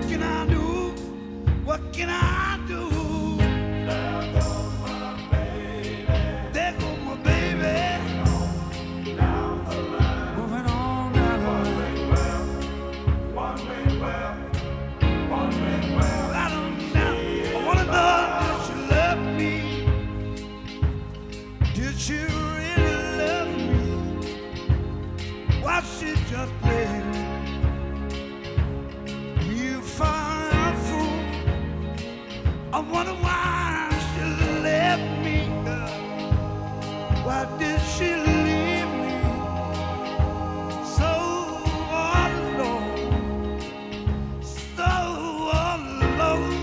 can I do? What can I do? There goes my baby. There goes my baby. Down the line. Moving on down the line. One way well. One way well. I don't know. I wanna know, did she love me? Did she really love me? Was she just playing me for a fool? I wonder why she left me. Why did she leave me so all alone? So all alone.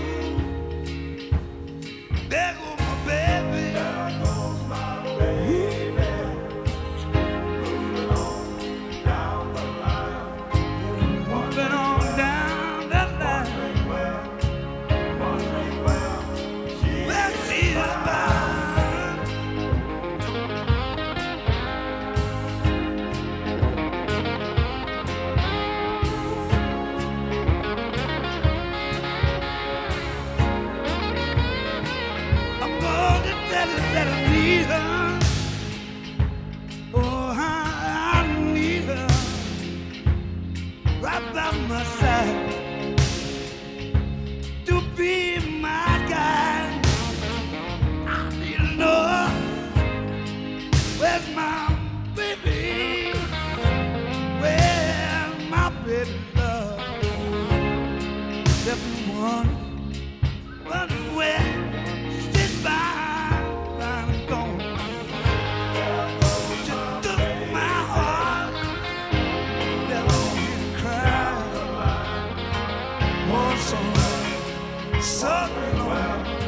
There goes my baby. There goes my baby. Moving on down the line. Moving on down the line. Wondering well, well, she's mine. I'm gonna tell her that I need her. Oh, how I need her right by my side to be my guide. I need to know where's my baby? Where's my baby love? Everyone, but where she's fine, fine and gone. She took my heart, never made me cry. Oh, so long.